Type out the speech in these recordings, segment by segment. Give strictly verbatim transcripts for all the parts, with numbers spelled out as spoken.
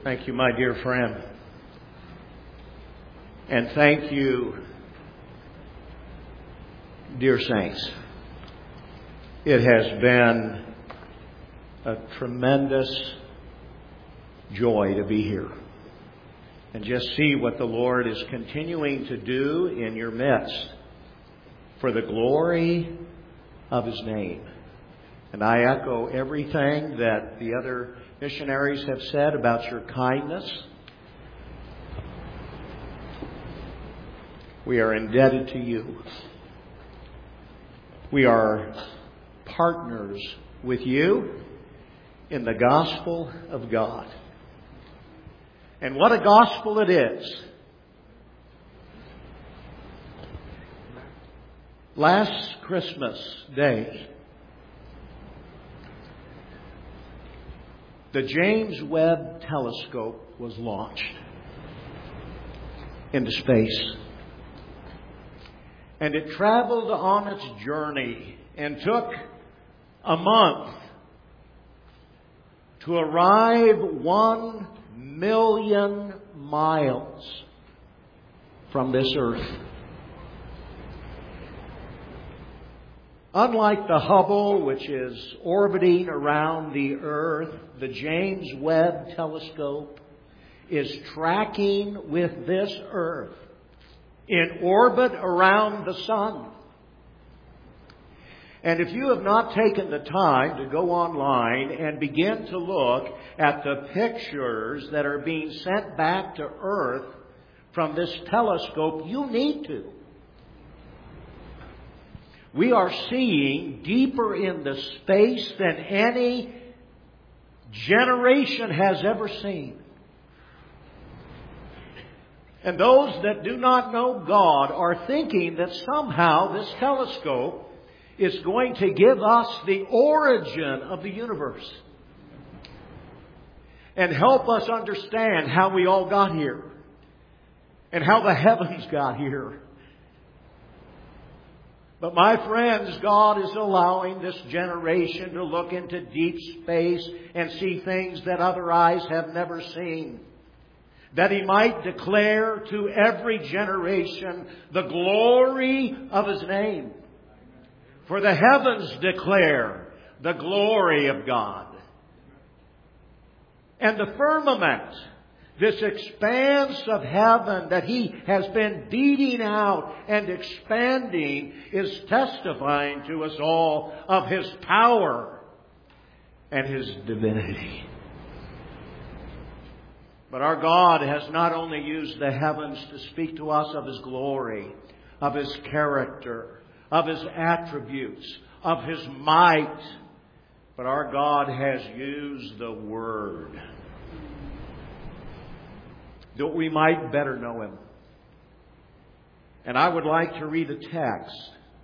Thank you, my dear friend. And thank you, dear saints. It has been a tremendous joy to be here and just see what the Lord is continuing to do in your midst for the glory of His name. And I echo everything that the other missionaries have said about your kindness. We are indebted to you. We are partners with you in the gospel of God. And what a gospel it is. Last Christmas Day, the James Webb Telescope was launched into space. And it traveled on its journey and took a month to arrive one million miles from this earth. Unlike the Hubble, which is orbiting around the earth, the James Webb Telescope is tracking with this earth in orbit around the sun. And if you have not taken the time to go online and begin to look at the pictures that are being sent back to Earth from this telescope, you need to. We are seeing deeper into space than any generation has ever seen. And those that do not know God are thinking that somehow this telescope is going to give us the origin of the universe and help us understand how we all got here and how the heavens got here. But my friends, God is allowing this generation to look into deep space and see things that other eyes have never seen, that He might declare to every generation the glory of His name. For the heavens declare the glory of God. And the firmament, this expanse of heaven that He has been beating out and expanding, is testifying to us all of His power and His divinity. But our God has not only used the heavens to speak to us of His glory, of His character, of His attributes, of His might, but our God has used the Word that we might better know Him. And I would like to read a text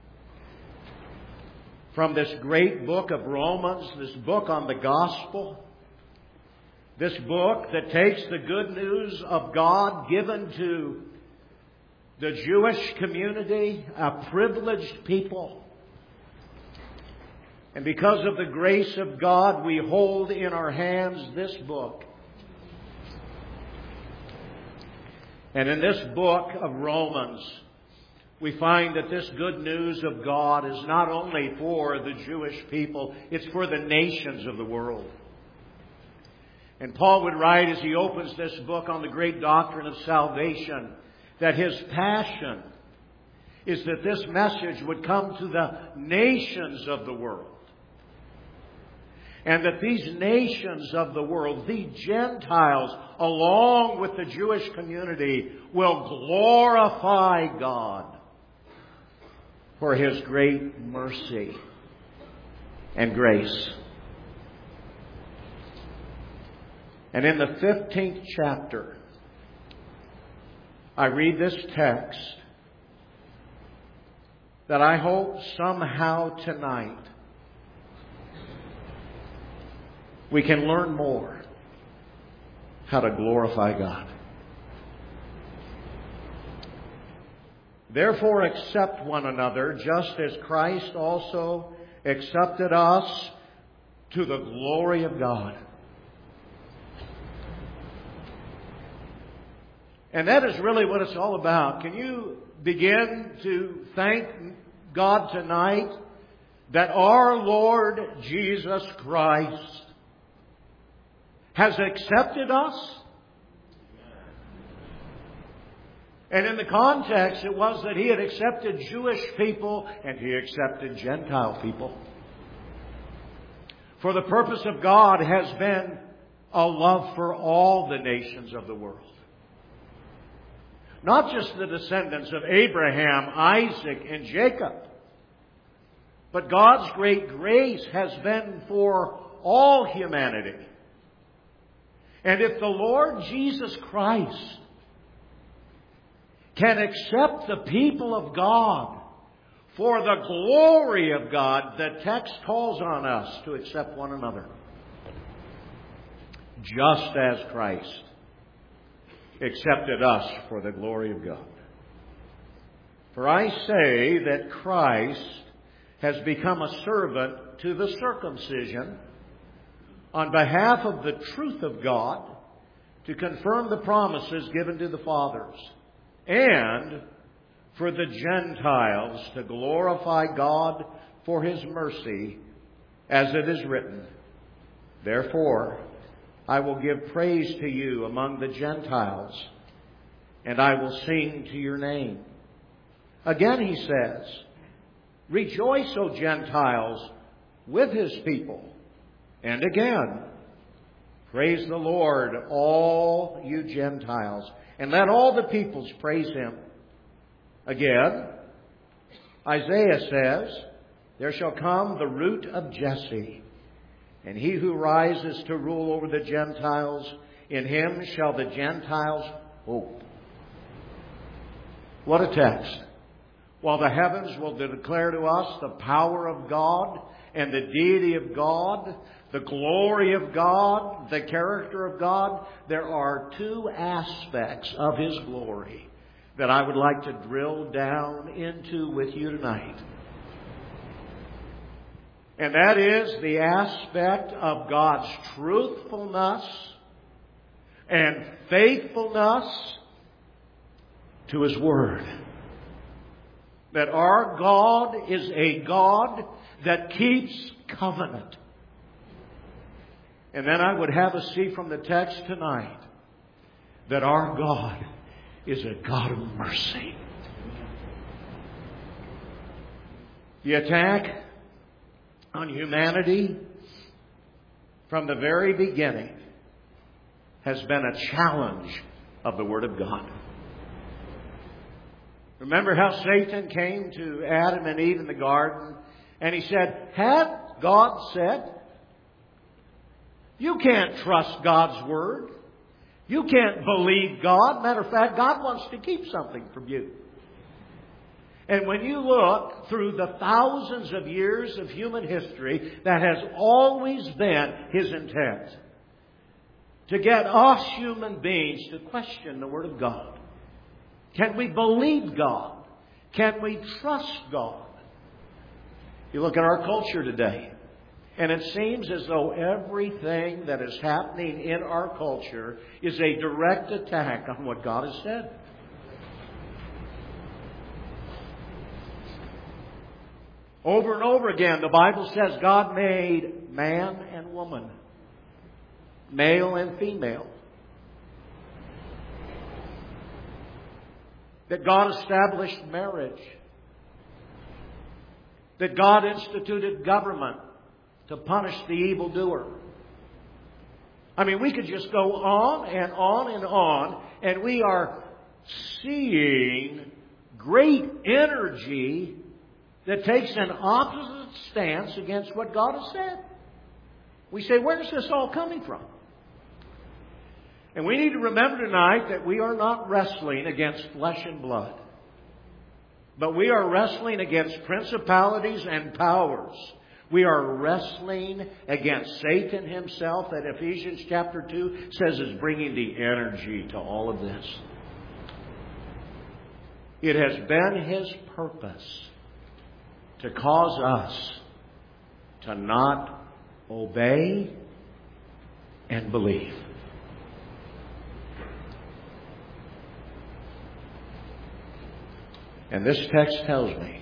from this great book of Romans, this book on the gospel, this book that takes the good news of God given to the Jewish community, a privileged people. And because of the grace of God, we hold in our hands this book. And in this book of Romans, we find that this good news of God is not only for the Jewish people, it's for the nations of the world. And Paul would write as he opens this book on the great doctrine of salvation, that his passion is that this message would come to the nations of the world. And that these nations of the world, the Gentiles, along with the Jewish community, will glorify God for His great mercy and grace. And in the fifteenth chapter, I read this text that I hope somehow tonight we can learn more how to glorify God. Therefore, accept one another, just as Christ also accepted us to the glory of God. And that is really what it's all about. Can you begin to thank God tonight that our Lord Jesus Christ has accepted us? And in the context, it was that He had accepted Jewish people and He accepted Gentile people. For the purpose of God has been a love for all the nations of the world. Not just the descendants of Abraham, Isaac, and Jacob. But God's great grace has been for all humanity. And if the Lord Jesus Christ can accept the people of God for the glory of God, the text calls on us to accept one another. Just as Christ accepted us for the glory of God. For I say that Christ has become a servant to the circumcision on behalf of the truth of God to confirm the promises given to the fathers, and for the Gentiles to glorify God for His mercy, as it is written, therefore I will give praise to you among the Gentiles, and I will sing to your name. Again He says, rejoice, O Gentiles, with His people. And again, praise the Lord, all you Gentiles, and let all the peoples praise Him. Again, Isaiah says, there shall come the root of Jesse, and he who rises to rule over the Gentiles, in him shall the Gentiles hope. What a text. While the heavens will declare to us the power of God and the deity of God, the glory of God, the character of God, there are two aspects of His glory that I would like to drill down into with you tonight. And that is the aspect of God's truthfulness and faithfulness to His Word. That our God is a God that keeps covenant. And then I would have us see from the text tonight that our God is a God of mercy. The attack on humanity from the very beginning has been a challenge of the Word of God. Remember how Satan came to Adam and Eve in the garden and he said, had God said? You can't trust God's Word. You can't believe God. Matter of fact, God wants to keep something from you. And when you look through the thousands of years of human history, that has always been His intent. To get us human beings to question the Word of God. Can we believe God? Can we trust God? You look at our culture today, and it seems as though everything that is happening in our culture is a direct attack on what God has said. Over and over again, the Bible says God made man and woman, male and female. That God established marriage. That God instituted government to punish the evildoer. I mean, we could just go on and on and on, and we are seeing great energy that takes an opposite stance against what God has said. We say, where's this all coming from? And we need to remember tonight that we are not wrestling against flesh and blood, but we are wrestling against principalities and powers. We are wrestling against Satan himself, that Ephesians chapter two says is bringing the energy to all of this. It has been his purpose to cause us to not obey and believe. And this text tells me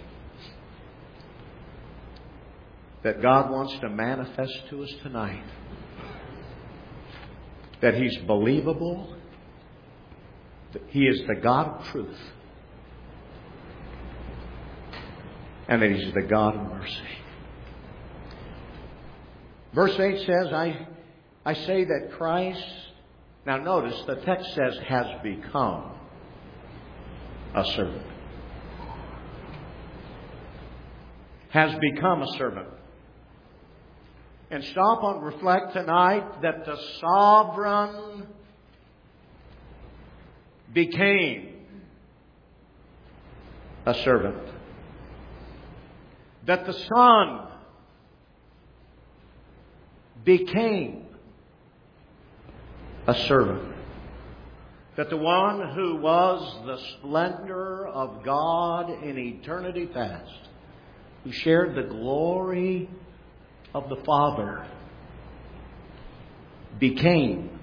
that God wants to manifest to us tonight that He's believable, that He is the God of truth, and that He's the God of mercy. Verse eight says, I, I say that Christ, now notice the text says, has become a servant. Has become a servant. And stop and reflect tonight that the sovereign became a servant. That the Son became a servant. That the one who was the splendor of God in eternity past, who shared the glory of the Father, became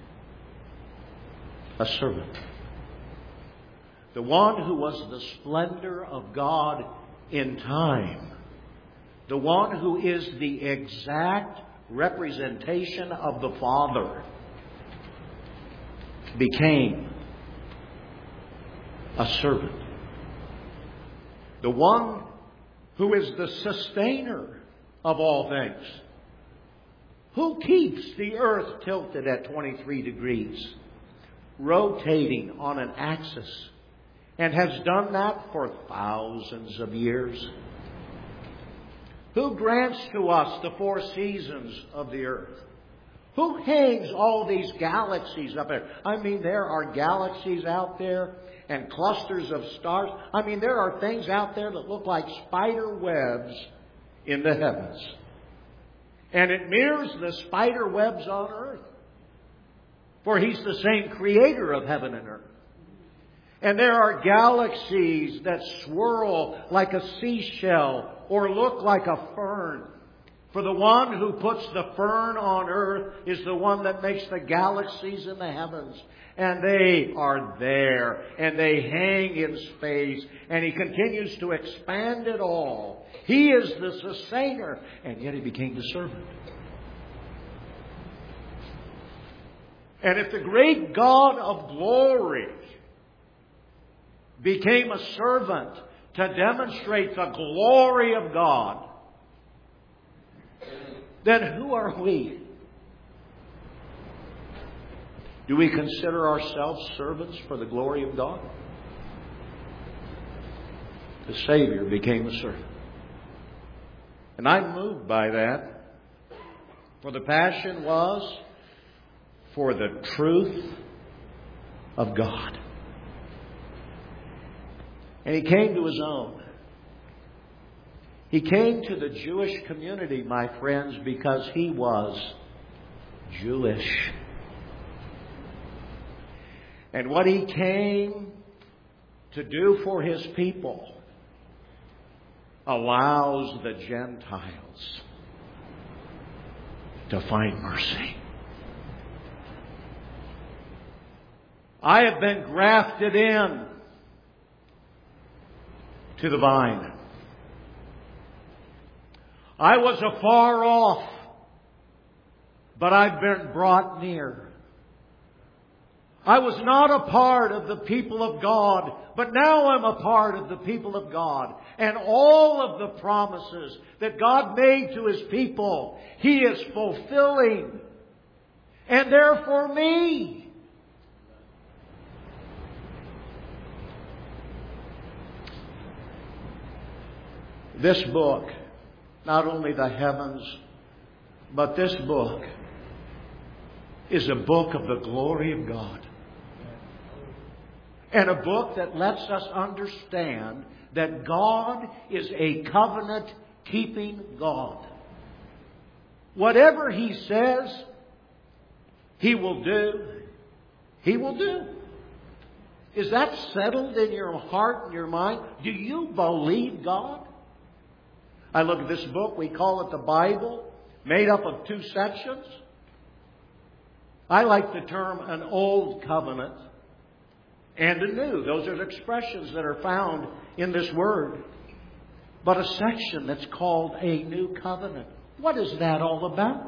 a servant. The one who was the splendor of God in time, the one who is the exact representation of the Father, became a servant. The one who is the sustainer of all things, who keeps the earth tilted at twenty-three degrees, rotating on an axis, and has done that for thousands of years. Who grants to us the four seasons of the earth? Who hangs all these galaxies up there? I mean, there are galaxies out there and clusters of stars. I mean, there are things out there that look like spider webs in the heavens. And it mirrors the spider webs on earth. For He's the same creator of heaven and earth. And there are galaxies that swirl like a seashell or look like a fern. For the one who puts the fern on earth is the one that makes the galaxies in the heavens. And they are there. And they hang in space. And He continues to expand it all. He is the sustainer. And yet He became the servant. And if the great God of glory became a servant to demonstrate the glory of God, then who are we? Do we consider ourselves servants for the glory of God? The Savior became a servant. And I'm moved by that. For the passion was for the truth of God. And He came to His own. He came to the Jewish community, my friends, because He was Jewish. And what He came to do for His people allows the Gentiles to find mercy. I have been grafted in to the vine. I was afar off, but I've been brought near. I was not a part of the people of God, but now I'm a part of the people of God. And all of the promises that God made to His people, He is fulfilling. And they're for me. This book, not only the heavens, but this book is a book of the glory of God. And a book that lets us understand that God is a covenant-keeping God. Whatever He says, He will do. He will do. Is that settled in your heart and your mind? Do you believe God? I look at this book, we call it the Bible, made up of two sections. I like the term an old covenant and anew. Those are expressions that are found in this word. But a section that's called a new covenant. What is that all about?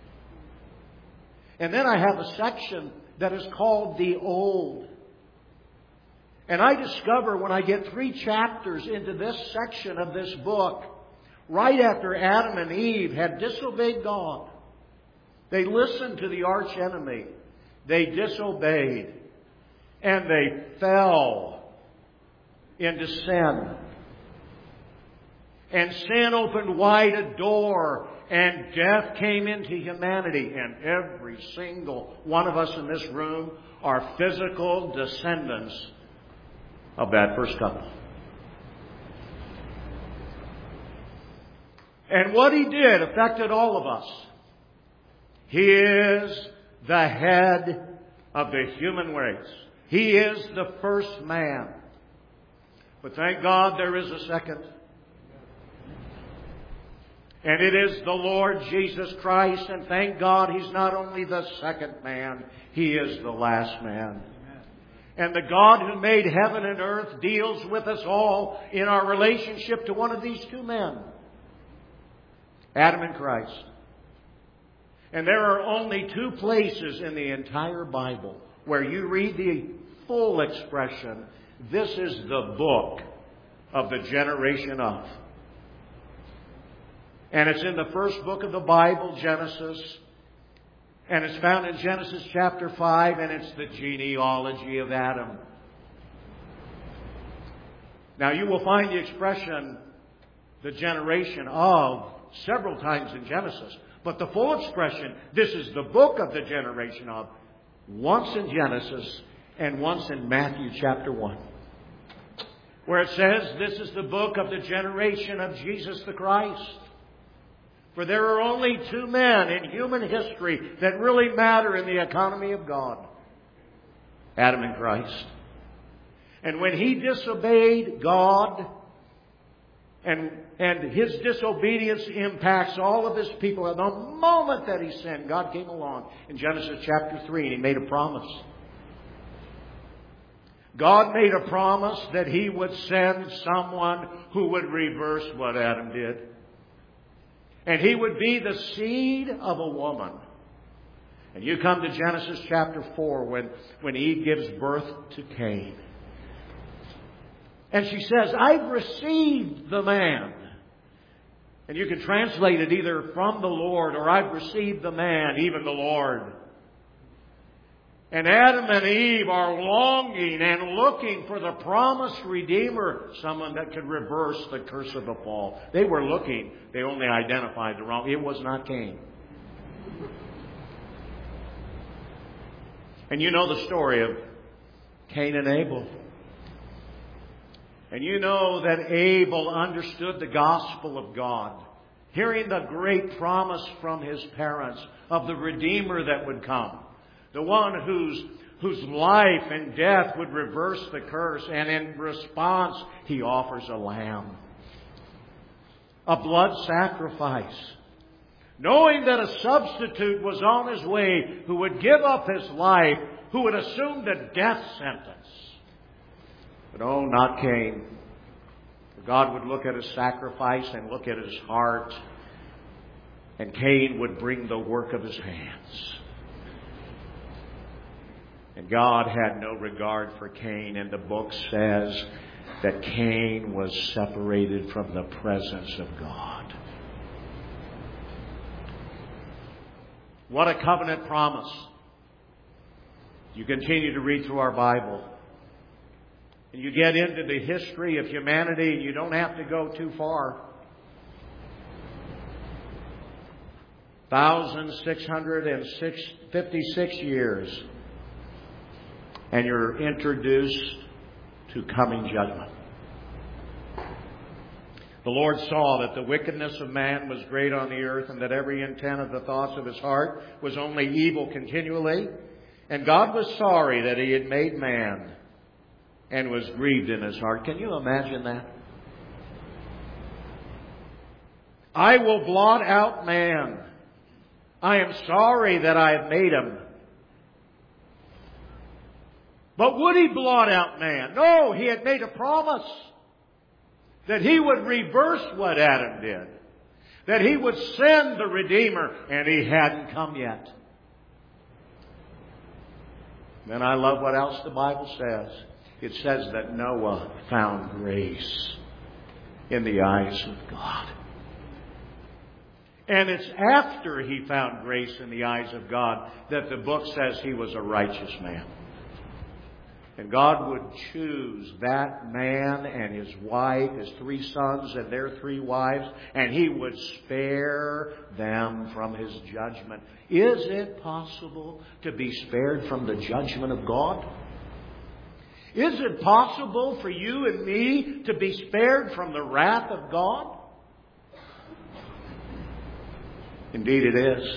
And then I have a section that is called the old. And I discover when I get three chapters into this section of this book, right after Adam and Eve had disobeyed God, they listened to the arch enemy. They disobeyed. And they fell into sin. And sin opened wide a door, and death came into humanity. And every single one of us in this room are physical descendants of that first couple. And what he did affected all of us. He is the head of the human race. He is the first man. But thank God there is a second. And it is the Lord Jesus Christ. And thank God He's not only the second man, He is the last man. And the God who made heaven and earth deals with us all in our relationship to one of these two men, Adam and Christ. And there are only two places in the entire Bible where you read the full expression, this is the book of the generation of. And it's in the first book of the Bible, Genesis. And it's found in Genesis chapter five, and it's the genealogy of Adam. Now you will find the expression, the generation of, several times in Genesis. But the full expression, this is the book of the generation of, once in Genesis and once in Matthew chapter one. Where it says, this is the book of the generation of Jesus the Christ. For there are only two men in human history that really matter in the economy of God. Adam and Christ. And when he disobeyed God, and, and his disobedience impacts all of his people, at the moment that he sinned, God came along in Genesis chapter three and He made a promise. God made a promise that He would send someone who would reverse what Adam did. And he would be the seed of a woman. And you come to Genesis chapter four when, when Eve gives birth to Cain. And she says, I've received the man. And you can translate it either from the Lord or I've received the man, even the Lord. And Adam and Eve are longing and looking for the promised Redeemer, someone that could reverse the curse of the fall. They were looking. They only identified the wrong. It was not Cain. And you know the story of Cain and Abel. And you know that Abel understood the gospel of God, hearing the great promise from his parents of the Redeemer that would come. The one whose, whose life and death would reverse the curse. And in response, he offers a lamb. A blood sacrifice. Knowing that a substitute was on his way who would give up his life, who would assume the death sentence. But oh, not Cain. For God would look at his sacrifice and look at his heart. And Cain would bring the work of his hands. And God had no regard for Cain, and the book says that Cain was separated from the presence of God. What a covenant promise. You continue to read through our Bible, and you get into the history of humanity, and you don't have to go too far. one thousand six hundred fifty-six years. And you're introduced to coming judgment. The Lord saw that the wickedness of man was great on the earth, and that every intent of the thoughts of his heart was only evil continually. And God was sorry that He had made man, and was grieved in His heart. Can you imagine that? I will blot out man. I am sorry that I have made him. But would He blot out man? No, He had made a promise that He would reverse what Adam did. That He would send the Redeemer, and He hadn't come yet. Then I love what else the Bible says. It says that Noah found grace in the eyes of God. And it's after he found grace in the eyes of God that the book says he was a righteous man. And God would choose that man and his wife, his three sons and their three wives, and He would spare them from His judgment. Is it possible to be spared from the judgment of God? Is it possible for you and me to be spared from the wrath of God? Indeed it is.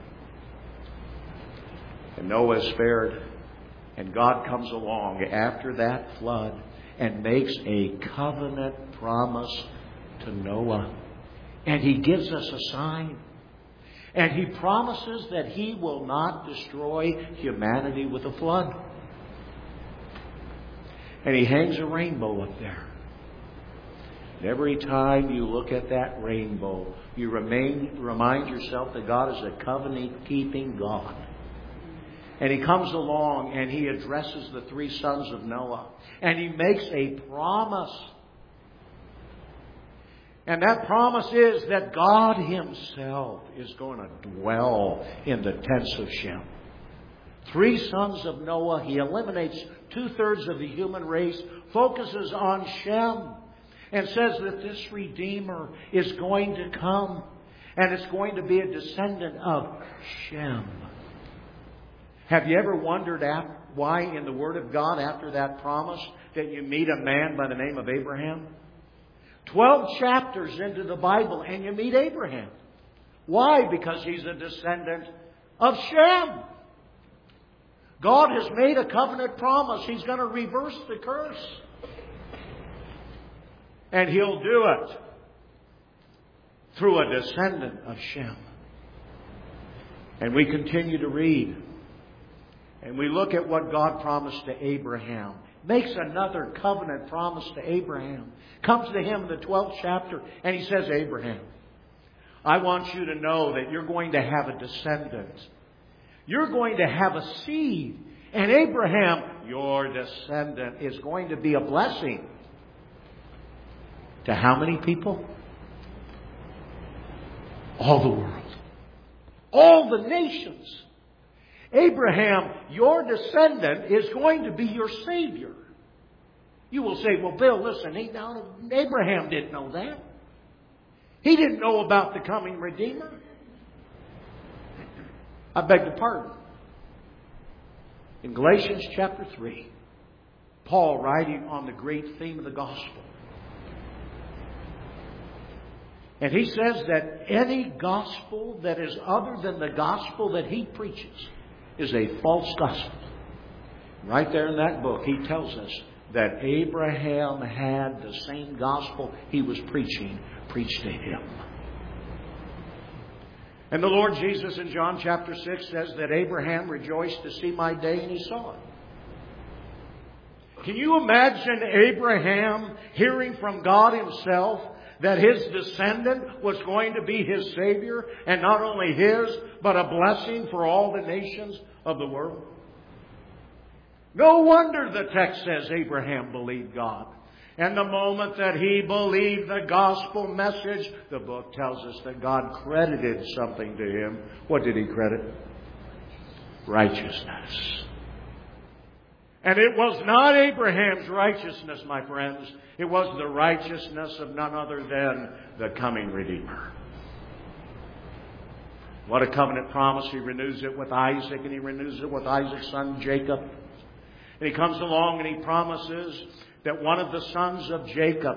And Noah is spared. And God comes along after that flood and makes a covenant promise to Noah. And He gives us a sign. And He promises that He will not destroy humanity with a flood. And He hangs a rainbow up there. And every time you look at that rainbow, you remain, remind yourself that God is a covenant-keeping God. And He comes along and He addresses the three sons of Noah. And He makes a promise. And that promise is that God Himself is going to dwell in the tents of Shem. Three sons of Noah. He eliminates two-thirds of the human race, focuses on Shem, and says that this Redeemer is going to come. And it's going to be a descendant of Shem. Have you ever wondered why in the Word of God, after that promise, that you meet a man by the name of Abraham? Twelve chapters into the Bible and you meet Abraham. Why? Because he's a descendant of Shem. God has made a covenant promise. He's going to reverse the curse. And He'll do it through a descendant of Shem. And we continue to read. And we look at what God promised to Abraham. Makes another covenant promise to Abraham. Comes to him in the twelfth chapter. And He says, Abraham, I want you to know that you're going to have a descendant. You're going to have a seed. And Abraham, your descendant, is going to be a blessing. To how many people? All the world. All the nations. Abraham, your descendant is going to be your Savior. You will say, well, Bill, listen, he, now, Abraham didn't know that. He didn't know about the coming Redeemer. I beg your pardon. In Galatians chapter three, Paul, writing on the great theme of the gospel, and he says that any gospel that is other than the gospel that he preaches is a false gospel. Right there in that book, he tells us that Abraham had the same gospel he was preaching, preached to him. And the Lord Jesus in John chapter six says that Abraham rejoiced to see my day, and he saw it. Can you imagine Abraham hearing from God Himself that his descendant was going to be his Savior, and not only his, but a blessing for all the nations of the world? No wonder the text says Abraham believed God. And the moment that he believed the gospel message, the book tells us that God credited something to him. What did He credit? Righteousness. And it was not Abraham's righteousness, my friends. It was the righteousness of none other than the coming Redeemer. What a covenant promise. He renews it with Isaac, and He renews it with Isaac's son Jacob. And He comes along and He promises that one of the sons of Jacob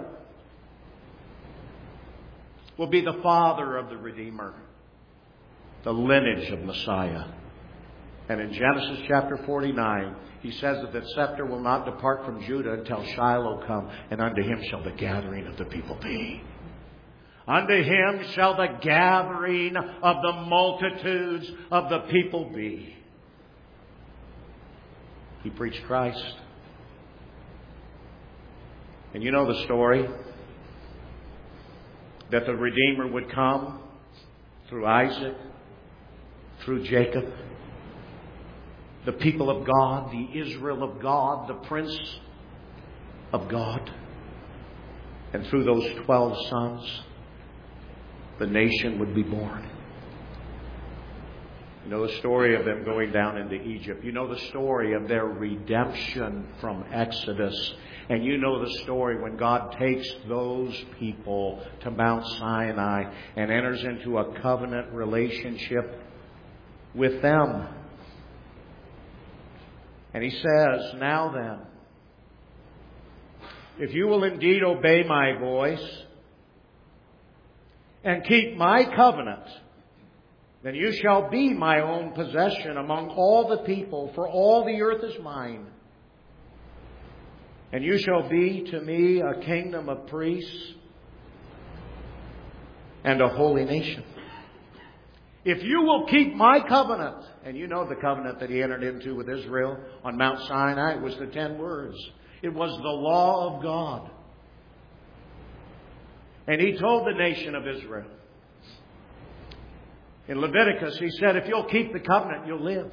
will be the father of the Redeemer, the lineage of Messiah. And in Genesis chapter forty-nine, He says that the scepter will not depart from Judah until Shiloh come, and unto him shall the gathering of the people be. Unto him shall the gathering of the multitudes of the people be. He preached Christ. And you know the story, that the Redeemer would come through Isaac, through Jacob, the people of God, the Israel of God, the Prince of God. And through those twelve sons, the nation would be born. You know the story of them going down into Egypt. You know the story of their redemption from Exodus. And you know the story when God takes those people to Mount Sinai and enters into a covenant relationship with them. And He says, now then, if you will indeed obey my voice and keep my covenant, then you shall be my own possession among all the people, for all the earth is mine. And you shall be to me a kingdom of priests and a holy nation. If you will keep my covenant, and you know the covenant that He entered into with Israel on Mount Sinai, it was the ten words. It was the law of God. And He told the nation of Israel, in Leviticus, He said, if you'll keep the covenant, you'll live.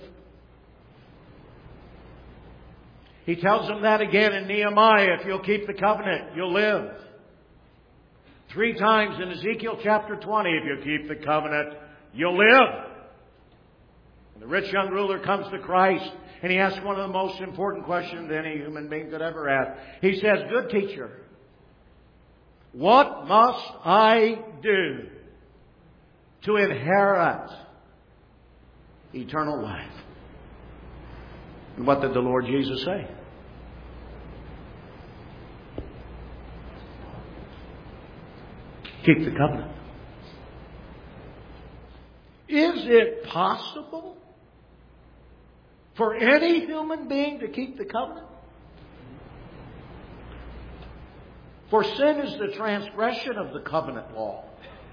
He tells them that again in Nehemiah, if you'll keep the covenant, you'll live. Three times in Ezekiel chapter twenty, if you keep the covenant, you'll live. And the rich young ruler comes to Christ, and he asks one of the most important questions any human being could ever ask. He says, good teacher, what must I do to inherit eternal life? And what did the Lord Jesus say? Keep the covenant. Is it possible for any human being to keep the covenant? For sin is the transgression of the covenant law.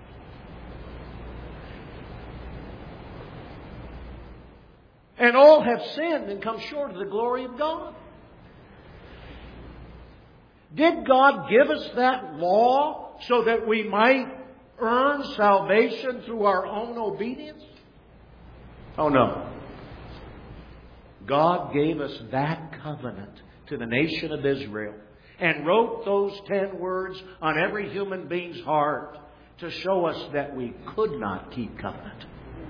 And all have sinned and come short of the glory of God. Did God give us that law so that we might earn salvation through our own obedience? Oh no. God gave us that covenant to the nation of Israel and wrote those ten words on every human being's heart to show us that we could not keep covenant.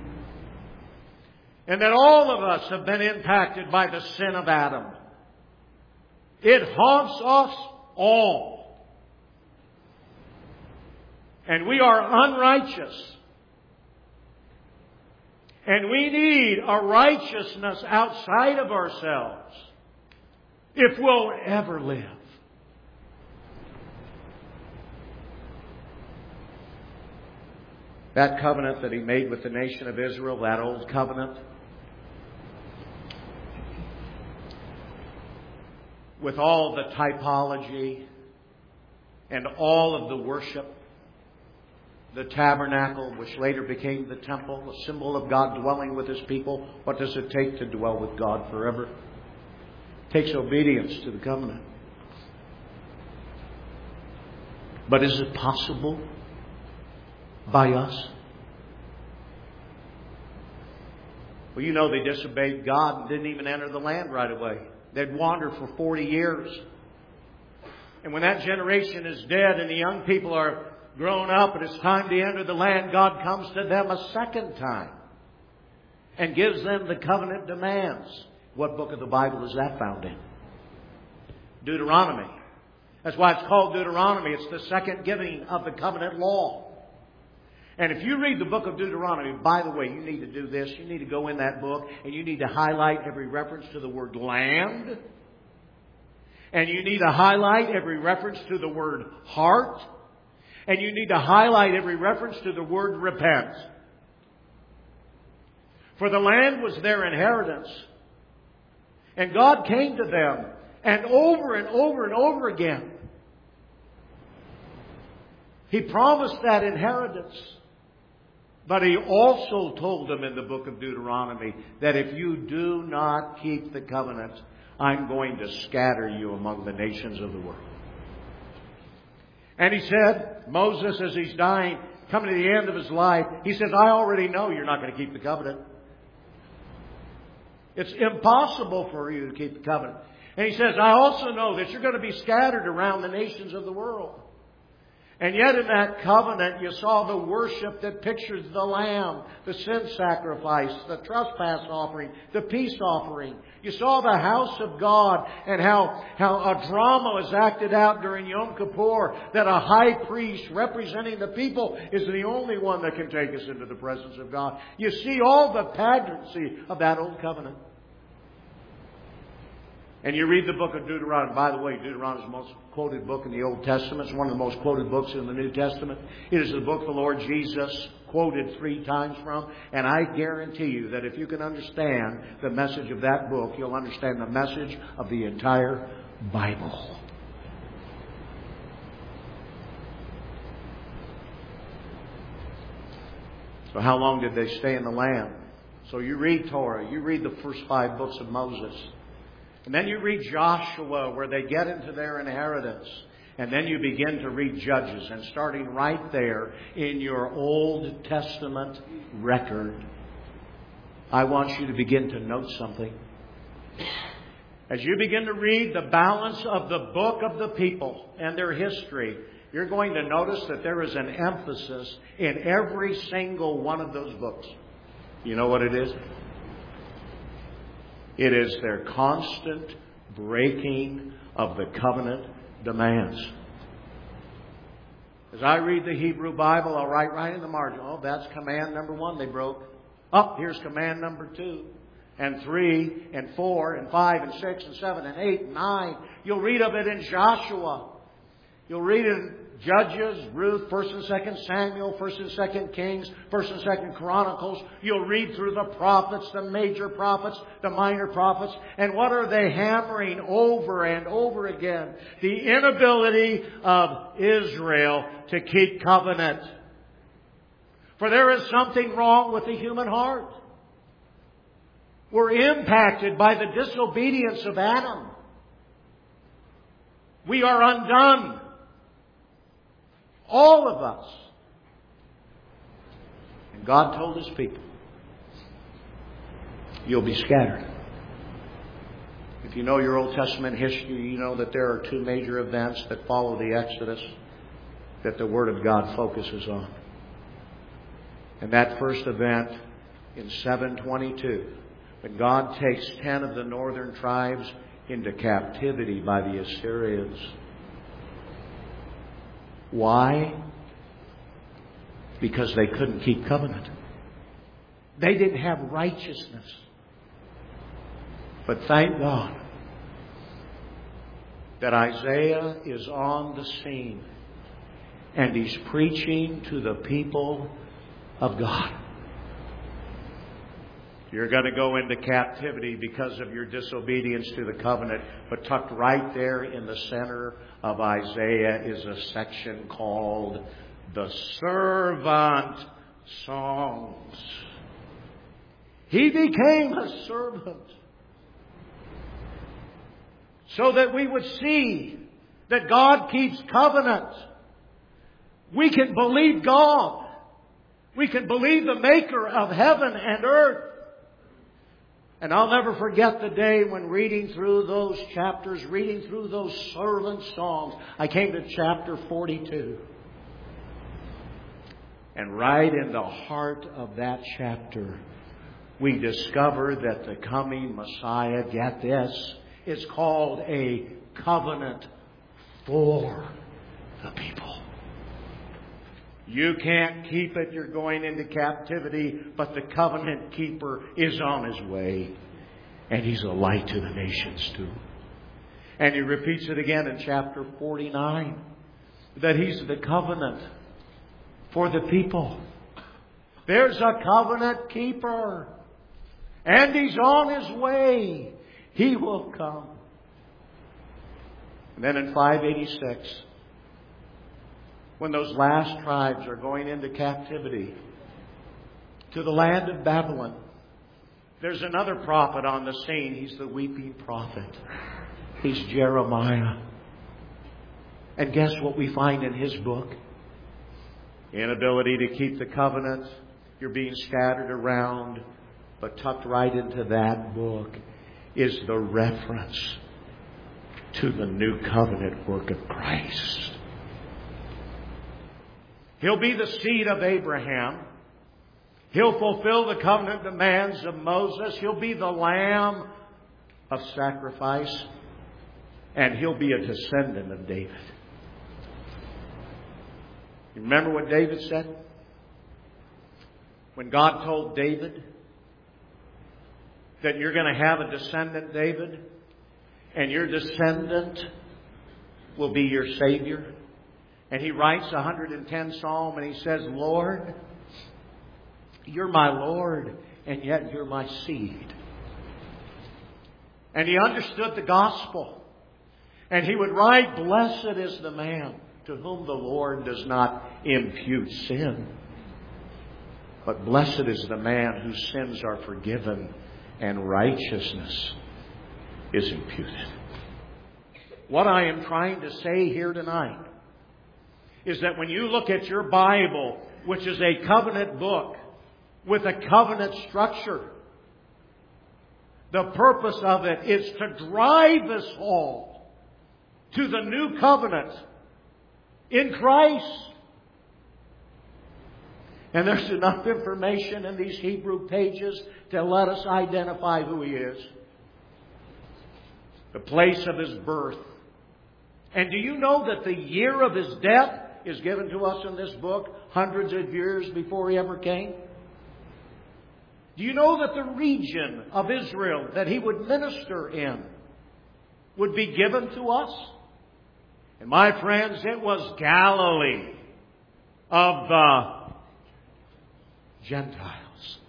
And that all of us have been impacted by the sin of Adam. It haunts us all. And we are unrighteous. And we need a righteousness outside of ourselves if we'll ever live. That covenant that He made with the nation of Israel, that old covenant, with all the typology and all of the worship, the tabernacle, which later became the temple, a symbol of God dwelling with His people. What does it take to dwell with God forever? It takes obedience to the covenant. But is it possible by us? Well, you know they disobeyed God and didn't even enter the land right away. They'd wandered for forty years. And when that generation is dead and the young people are grown up and it's time to enter the land, God comes to them a second time and gives them the covenant demands. What book of the Bible is that found in? Deuteronomy. That's why it's called Deuteronomy. It's the second giving of the covenant law. And if you read the book of Deuteronomy, by the way, you need to do this. You need to go in that book and you need to highlight every reference to the word land. And you need to highlight every reference to the word heart. And you need to highlight every reference to the word repent. For the land was their inheritance. And God came to them. And over and over and over again, He promised that inheritance. But He also told them in the book of Deuteronomy that if you do not keep the covenant, I'm going to scatter you among the nations of the world. And he said, Moses, as he's dying, coming to the end of his life, he says, I already know you're not going to keep the covenant. It's impossible for you to keep the covenant. And he says, I also know that you're going to be scattered around the nations of the world. And yet in that covenant, you saw the worship that pictures the lamb, the sin sacrifice, the trespass offering, the peace offering. You saw the house of God and how, how a drama was acted out during Yom Kippur, that a high priest representing the people is the only one that can take us into the presence of God. You see all the pageantry of that old covenant. And you read the book of Deuteronomy. By the way, Deuteronomy is the most quoted book in the Old Testament. It's one of the most quoted books in the New Testament. It is the book the Lord Jesus quoted three times from. And I guarantee you that if you can understand the message of that book, you'll understand the message of the entire Bible. So how long did they stay in the land? So you read Torah. You read the first five books of Moses. And then you read Joshua, where they get into their inheritance. And then you begin to read Judges. And starting right there in your Old Testament record, I want you to begin to note something. As you begin to read the balance of the book of the people and their history, you're going to notice that there is an emphasis in every single one of those books. You know what it is? It is their constant breaking of the covenant demands. As I read the Hebrew Bible, I'll write right in the margin, oh, that's command number one they broke. Oh, here's command number two, and three, and four, and five, and six, and seven, and eight, and nine. You'll read of it in Joshua. You'll read it in Judges, Ruth, First and Second Samuel, First and Second Kings, First and Second Chronicles. You'll read through the prophets, the major prophets, the minor prophets. And what are they hammering over and over again? The inability of Israel to keep covenant. For there is something wrong with the human heart. We're impacted by the disobedience of Adam. We are undone. All of us. And God told His people, you'll be scattered. If you know your Old Testament history, you know that there are two major events that follow the Exodus that the Word of God focuses on. And that first event in seven twenty-two, when God takes ten of the northern tribes into captivity by the Assyrians. Why? Because they couldn't keep covenant. They didn't have righteousness. But thank God that Isaiah is on the scene and he's preaching to the people of God. You're going to go into captivity because of your disobedience to the covenant. But tucked right there in the center of Isaiah is a section called the Servant Songs. He became a servant so that we would see that God keeps covenant. We can believe God. We can believe the Maker of heaven and earth. And I'll never forget the day when reading through those chapters, reading through those servant songs, I came to chapter forty-two. And right in the heart of that chapter, we discover that the coming Messiah, get this, is called a covenant for the people. You can't keep it. You're going into captivity. But the covenant keeper is on his way. And he's a light to the nations too. And he repeats it again in chapter forty-nine. That he's the covenant for the people. There's a covenant keeper. And he's on his way. He will come. And then in five eighty-six... when those last tribes are going into captivity to the land of Babylon, There's another prophet on the scene. He's the weeping prophet. He's Jeremiah. And guess what we find in his book? Inability to keep the covenant. You're being scattered around. But tucked right into that book is the reference to the new covenant work of Christ. He'll be the seed of Abraham. He'll fulfill the covenant demands of Moses. He'll be the lamb of sacrifice. And he'll be a descendant of David. You remember what David said? When God told David that you're going to have a descendant, David, and your descendant will be your Savior. And he writes a one hundred tenth Psalm and he says, Lord, you're my Lord, and yet you're my seed. And he understood the gospel. And he would write, blessed is the man to whom the Lord does not impute sin. But blessed is the man whose sins are forgiven and righteousness is imputed. What I am trying to say here tonight is that when you look at your Bible, which is a covenant book with a covenant structure, the purpose of it is to drive us all to the new covenant in Christ. And there's enough information in these Hebrew pages to let us identify who He is. The place of His birth. And do you know that the year of His death is given to us in this book hundreds of years before He ever came? Do you know that the region of Israel that He would minister in would be given to us? And my friends, it was Galilee of the Gentiles.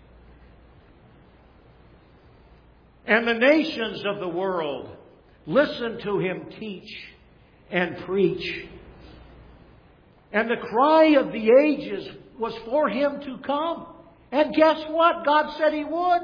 And the nations of the world listened to Him teach and preach. And the cry of the ages was for Him to come. And guess what? God said He would.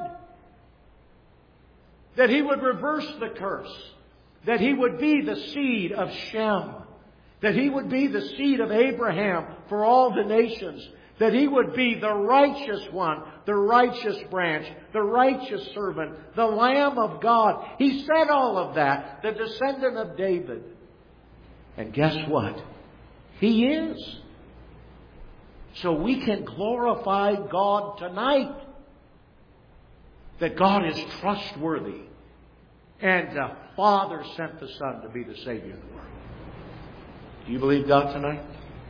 That He would reverse the curse. That He would be the seed of Shem. That He would be the seed of Abraham for all the nations. That He would be the righteous one, the righteous branch, the righteous servant, the Lamb of God. He said all of that, the descendant of David. And guess what? He is. So we can glorify God tonight. That God is trustworthy. And the Father sent the Son to be the Savior of the world. Do you believe God tonight?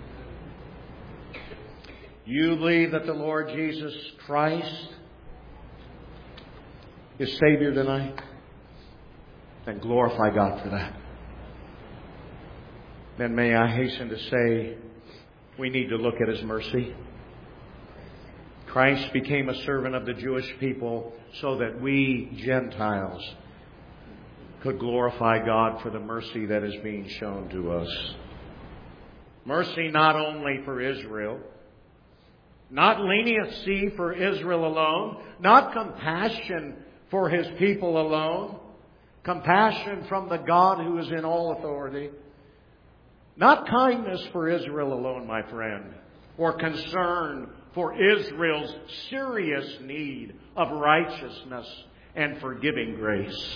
You believe that the Lord Jesus Christ is Savior tonight? Then glorify God for that. Then may I hasten to say, we need to look at His mercy. Christ became a servant of the Jewish people so that we Gentiles could glorify God for the mercy that is being shown to us. Mercy not only for Israel, not leniency for Israel alone, not compassion for His people alone, compassion from the God who is in all authority, not kindness for Israel alone, my friend, or concern for Israel's serious need of righteousness and forgiving grace.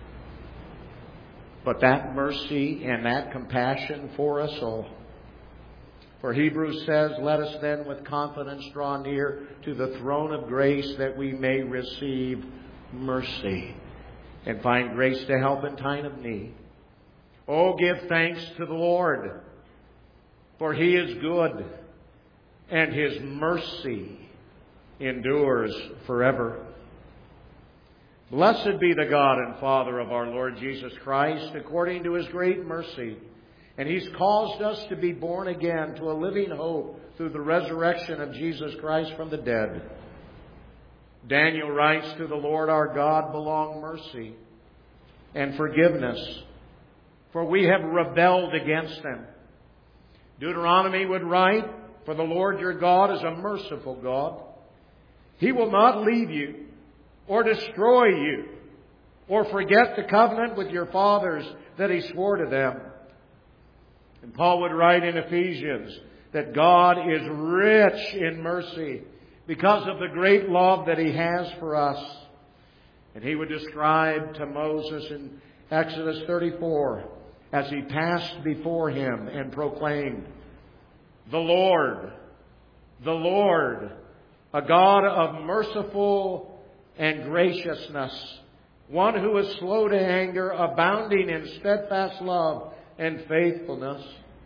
But that mercy and that compassion for us all. For Hebrews says, let us then with confidence draw near to the throne of grace that we may receive mercy and find grace to help in time of need. Oh, give thanks to the Lord, for He is good, and His mercy endures forever. Blessed be the God and Father of our Lord Jesus Christ, according to His great mercy. And He's caused us to be born again to a living hope through the resurrection of Jesus Christ from the dead. Daniel writes, to the Lord our God belong mercy and forgiveness, for we have rebelled against Him. Deuteronomy would write, for the Lord your God is a merciful God. He will not leave you or destroy you, or forget the covenant with your fathers that He swore to them. And Paul would write in Ephesians that God is rich in mercy because of the great love that He has for us. And he would describe to Moses in Exodus thirty-four as he passed before him and proclaimed, "The Lord, the Lord, a God of merciful and graciousness, one who is slow to anger, abounding in steadfast love and faithfulness."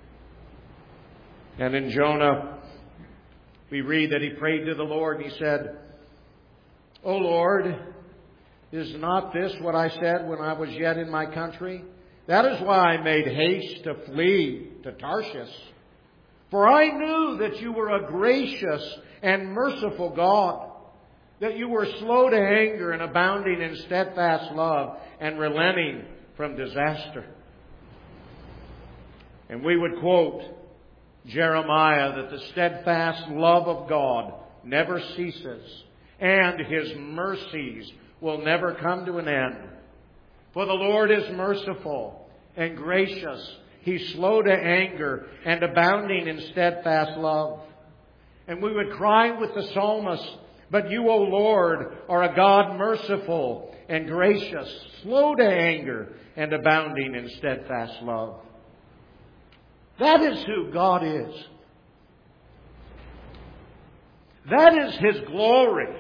And in Jonah, we read that he prayed to the Lord and he said, "O Lord, is not this what I said when I was yet in my country? That is why I made haste to flee to Tarshish. For I knew that you were a gracious and merciful God, that you were slow to anger and abounding in steadfast love and relenting from disaster." And we would quote Jeremiah that the steadfast love of God never ceases and His mercies will never come to an end. For the Lord is merciful and gracious. He's slow to anger and abounding in steadfast love. And we would cry with the psalmist, "But you, O Lord, are a God merciful and gracious, slow to anger and abounding in steadfast love." That is who God is. That is His glory.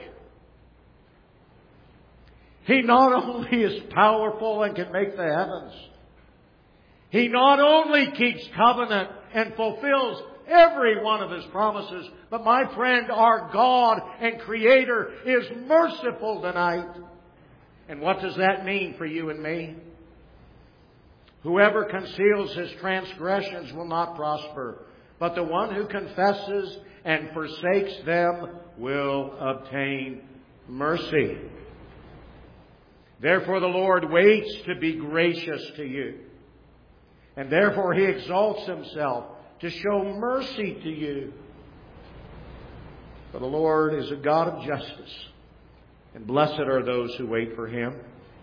He not only is powerful and can make the heavens, He not only keeps covenant and fulfills every one of His promises, but my friend, our God and Creator is merciful tonight. And what does that mean for you and me? Whoever conceals his transgressions will not prosper, but the one who confesses and forsakes them will obtain mercy. Therefore the Lord waits to be gracious to you, and therefore He exalts Himself to show mercy to you. For the Lord is a God of justice, and blessed are those who wait for Him.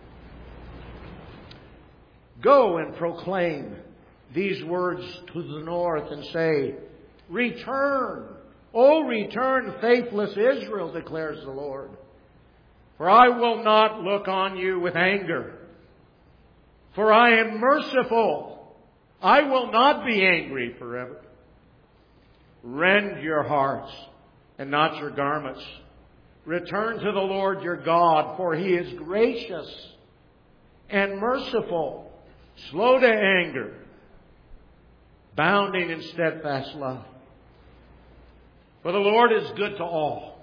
Go and proclaim these words to the north and say, "Return, O return, faithless Israel, declares the Lord. For I will not look on you with anger. For I am merciful. I will not be angry forever. Rend your hearts and not your garments. Return to the Lord your God, for He is gracious and merciful, slow to anger, abounding in steadfast love. For the Lord is good to all,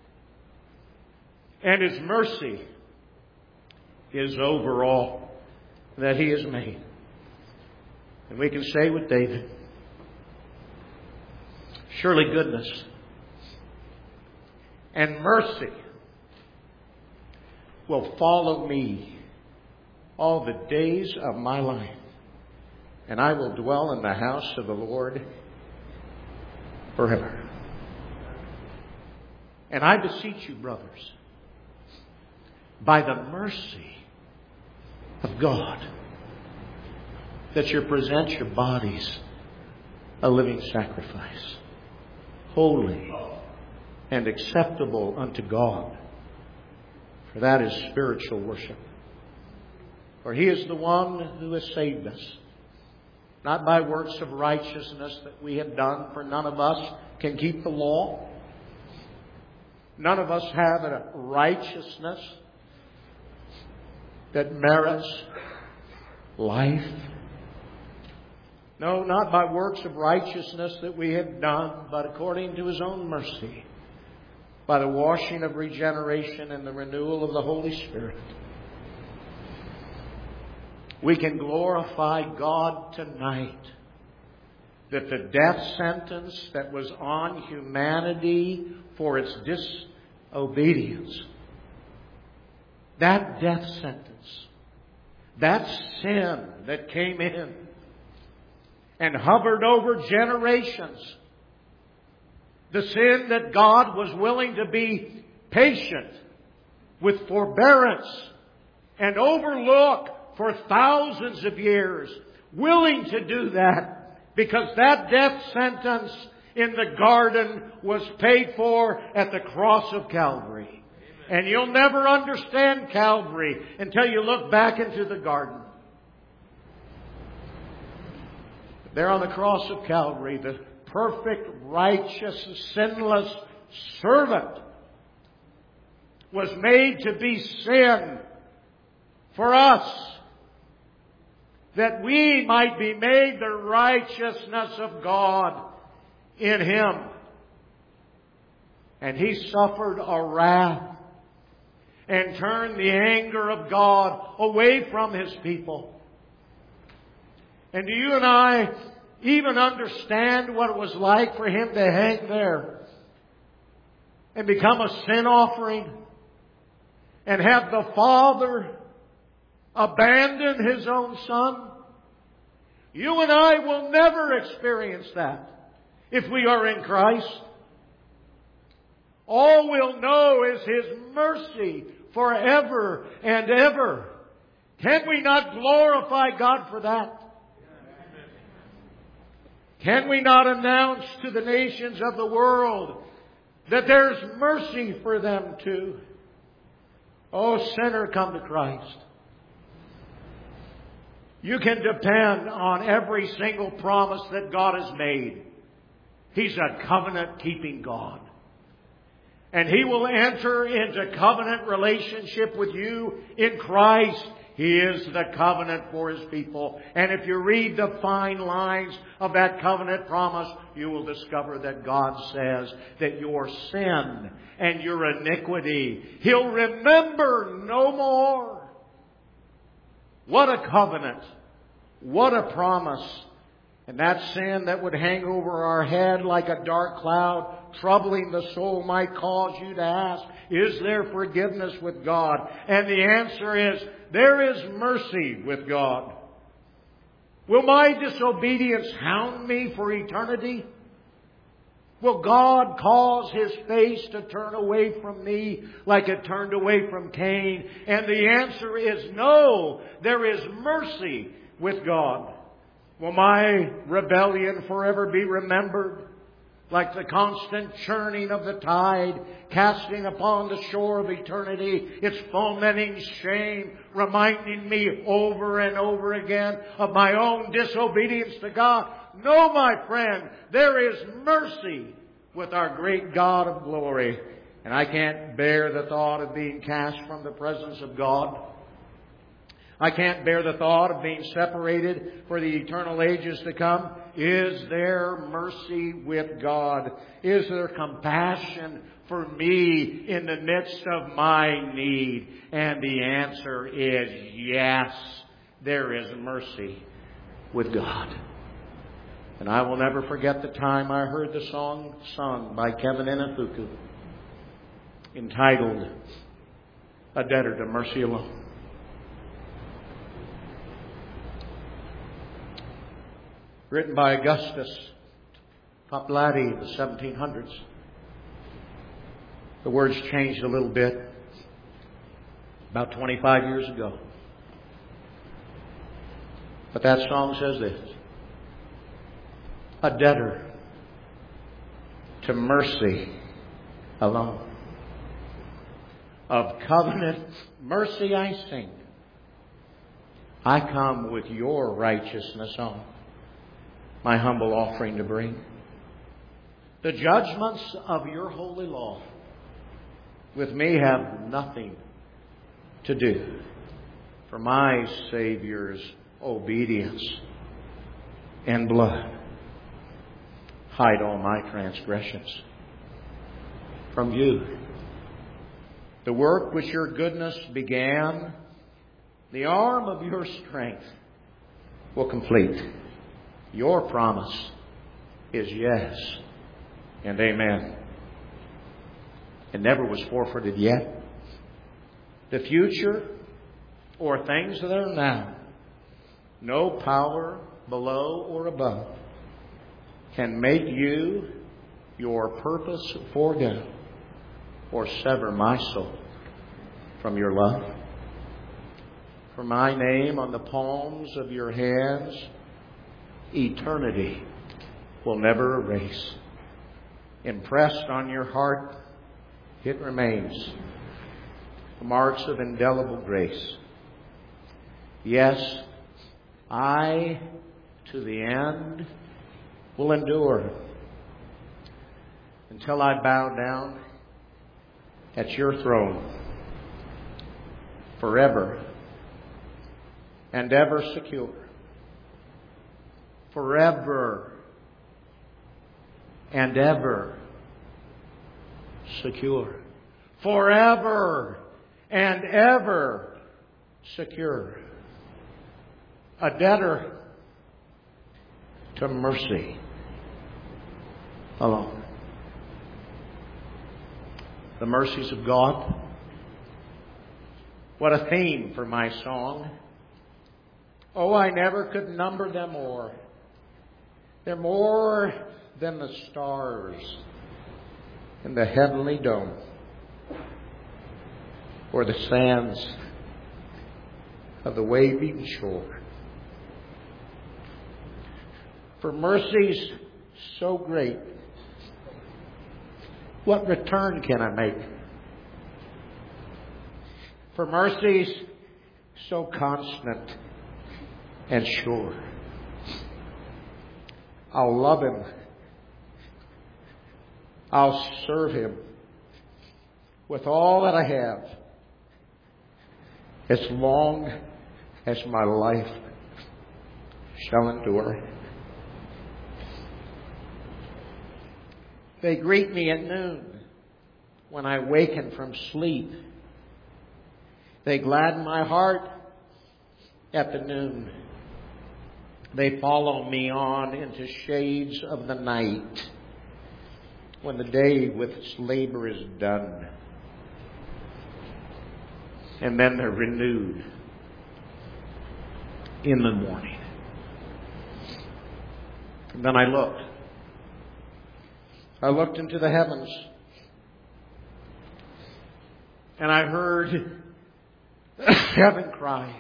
and His mercy is over all that He has made." And we can say with David, "Surely goodness and mercy will follow me all the days of my life, and I will dwell in the house of the Lord forever." And I beseech you, brothers, by the mercy of God, that you present your bodies a living sacrifice, holy and acceptable unto God, for that is spiritual worship. For He is the one who has saved us, not by works of righteousness that we have done, for none of us can keep the law. None of us have a righteousness that merits life. No, not by works of righteousness that we have done, but according to His own mercy, by the washing of regeneration and the renewal of the Holy Spirit. We can glorify God tonight that the death sentence that was on humanity for its disobedience, that death sentence, that sin that came in and hovered over generations, the sin that God was willing to be patient with forbearance and overlook for thousands of years, willing to do that because that death sentence in the garden was paid for at the cross of Calvary. And you'll never understand Calvary until you look back into the garden. There on the cross of Calvary, the perfect, righteous, sinless servant was made to be sin for us, that we might be made the righteousness of God in Him. And He suffered a wrath and turned the anger of God away from His people. And do you and I even understand what it was like for Him to hang there and become a sin offering and have the Father abandon His own Son? You and I will never experience that if we are in Christ. All we'll know is His mercy forever and ever. Can we not glorify God for that? Can we not announce to the nations of the world that there's mercy for them too? Oh, sinner, come to Christ. You can depend on every single promise that God has made. He's a covenant-keeping God. And He will enter into covenant relationship with you in Christ. He is the covenant for His people. And if you read the fine lines of that covenant promise, you will discover that God says that your sin and your iniquity He'll remember no more. What a covenant. What a promise. And that sin that would hang over our head like a dark cloud, troubling the soul, might cause you to ask, is there forgiveness with God? And the answer is, there is mercy with God. Will my disobedience hound me for eternity? Will God cause His face to turn away from me like it turned away from Cain? And the answer is no. There is mercy with God. Will my rebellion forever be remembered like the constant churning of the tide, casting upon the shore of eternity its fomenting shame, reminding me over and over again of my own disobedience to God? No, my friend, there is mercy with our great God of glory. And I can't bear the thought of being cast from the presence of God. I can't bear the thought of being separated for the eternal ages to come. Is there mercy with God? Is there compassion for me in the midst of my need? And the answer is yes, there is mercy with God. And I will never forget the time I heard the song sung by Kevin Inafuku entitled, A Debtor to Mercy Alone. Written by Augustus Toplady in the seventeen hundreds. The words changed a little bit about twenty-five years ago. But that song says this: a debtor to mercy alone. Of covenant mercy I sing. I come with your righteousness on, my humble offering to bring. The judgments of your holy law with me have nothing to do, for my Savior's obedience and blood hide all my transgressions from you. The work which your goodness began, the arm of your strength will complete. Your promise is yes and amen. It never was forfeited yet. The future or things that are now, no power below or above can make you your purpose forego or sever my soul from your love. For my name on the palms of your hands, eternity will never erase. Impressed on your heart, it remains. The marks of indelible grace. Yes, I to the end will endure until I bow down at your throne, forever and ever secure. Forever and ever secure. Forever and ever secure. A debtor to mercy alone. The mercies of God. What a theme for my song. Oh, I never could number them all. They're more than the stars in the heavenly dome, or the sands of the wave-beaten shore. For mercies so great, what return can I make? For mercies so constant and sure, I'll love Him. I'll serve Him with all that I have, as long as my life shall endure. They greet me at noon when I waken from sleep. They gladden my heart at the noon. They follow me on into shades of the night when the day with its labor is done. And then they're renewed in the morning. And then I looked. I looked into the heavens. And I heard heaven cry,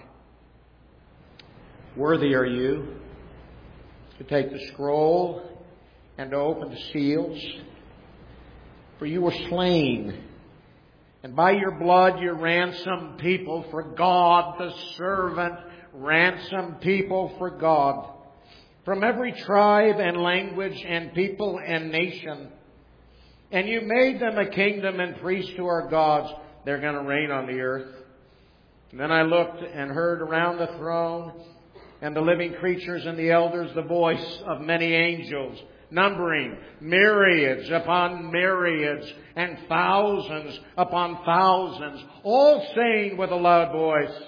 worthy are you to take the scroll and to open the seals. For you were slain, and by your blood you ransomed people for God, the servant ransomed people for God, from every tribe and language and people and nation. And you made them a kingdom and priests to our gods. They're going to reign on the earth. And then I looked and heard around the throne and the living creatures and the elders the voice of many angels, numbering myriads upon myriads and thousands upon thousands, all saying with a loud voice,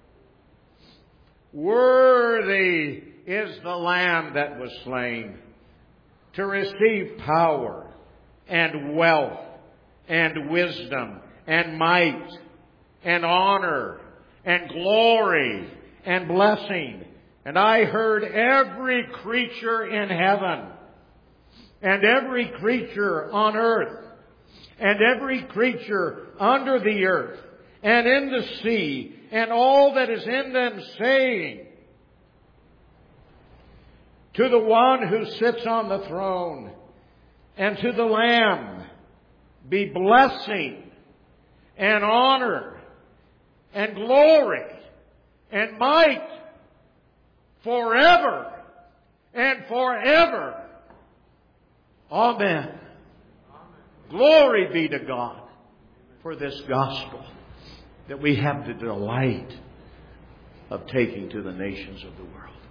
worthy is the Lamb that was slain to receive power and wealth and wisdom and might and honor and glory and blessing. And I heard every creature in heaven and every creature on earth and every creature under the earth and in the sea and all that is in them saying, to the one who sits on the throne and to the Lamb be blessing and honor and glory and might forever and forever. Amen. Amen. Glory be to God for this gospel that we have the delight of taking to the nations of the world.